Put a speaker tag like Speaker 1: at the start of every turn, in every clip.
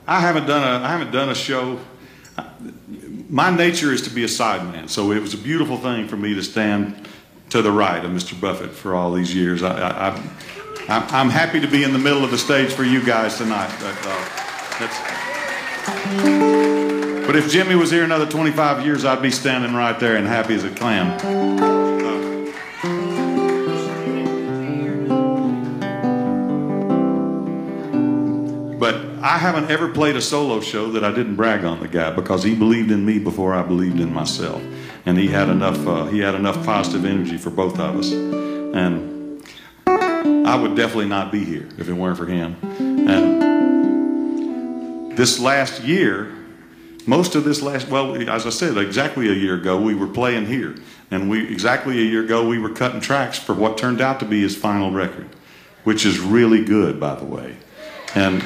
Speaker 1: I haven't done a show. My nature is to be a sideman, so it was a beautiful thing for me to stand to the right of Mr. Buffett for all these years. I'm happy to be in the middle of the stage for you guys tonight. But if Jimmy was here another 25 years, I'd be standing right there and happy as a clam. But I haven't ever played a solo show that I didn't brag on the guy, because he believed in me before I believed in myself, and he had enough positive energy for both of us, and I would definitely not be here if it weren't for him. And this last year, well, as I said, exactly a year ago, we were playing here, and exactly a year ago we were cutting tracks for what turned out to be his final record, which is really good, by the way. And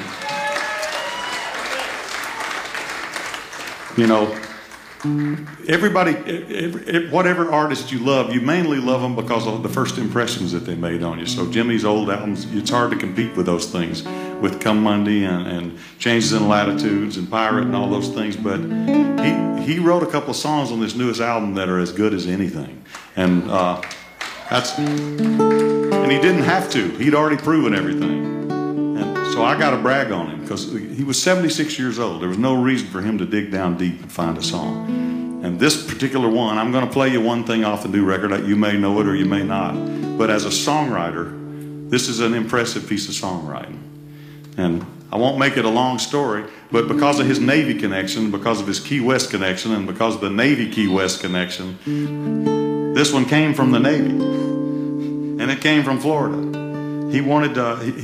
Speaker 1: you know, everybody, whatever artist you love, you mainly love them because of the first impressions that they made on you. So Jimmy's old albums, it's hard to compete with those things, with Come Monday and Changes in Latitudes and Pirate and all those things. But he wrote a couple of songs on this newest album that are as good as anything. And and he didn't have to. He'd already proven everything. So I got to brag on him, because he was 76 years old. There was no reason for him to dig down deep and find a song. And this particular one, I'm going to play you one thing off the new record. You may know it or you may not. But as a songwriter, this is an impressive piece of songwriting. And I won't make it a long story, but because of his Navy connection, because of his Key West connection, and because of the Navy Key West connection, this one came from the Navy. And it came from Florida. He wanted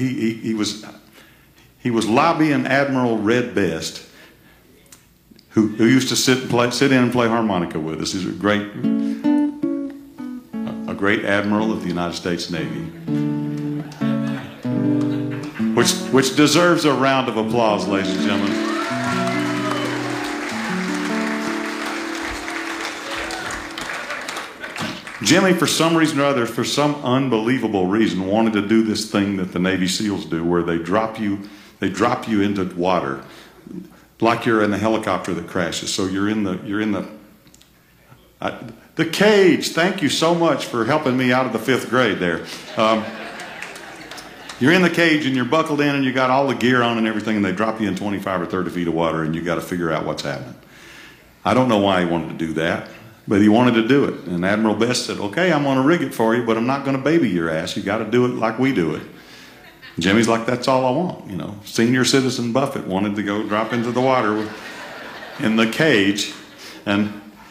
Speaker 1: he was lobbying Admiral Red Best, who used to sit in and play harmonica with us. He's a great admiral of the United States Navy, which deserves a round of applause, ladies and gentlemen. Jimmy, for some reason or other, for some unbelievable reason, wanted to do this thing that the Navy SEALs do, where they drop you into water, like you're in a helicopter that crashes. So you're in the cage. Thank you so much for helping me out of the 5th grade there. You're in the cage and you're buckled in and you got all the gear on and everything, and they drop you in 25 or 30 feet of water, and you got to figure out what's happening. I don't know why he wanted to do that, but he wanted to do it. And Admiral Best said, "Okay, I'm going to rig it for you, but I'm not going to baby your ass. You got to do it like we do it." Jimmy's like, "That's all I want." You know, senior citizen Buffett wanted to go drop into the water in the cage, and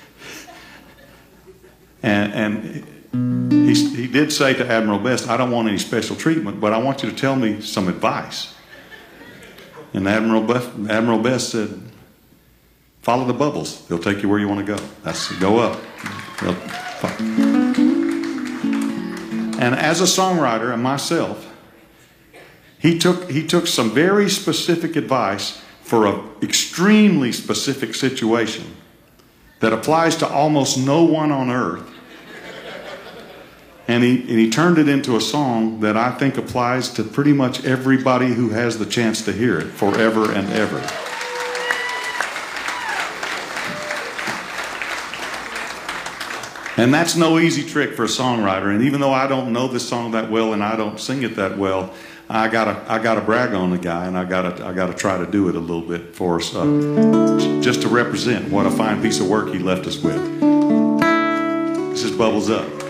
Speaker 1: he did say to Admiral Best, "I don't want any special treatment, but I want you to tell me some advice." And Admiral Best said, "Follow the bubbles. They'll take you where you want to go. Go up." And as a songwriter and myself, he took some very specific advice for an extremely specific situation that applies to almost no one on earth. And he turned it into a song that I think applies to pretty much everybody who has the chance to hear it forever and ever. And that's no easy trick for a songwriter. And even though I don't know this song that well and I don't sing it that well, I gotta brag on the guy, and I gotta try to do it a little bit for us, just to represent what a fine piece of work he left us with. This is Bubbles Up.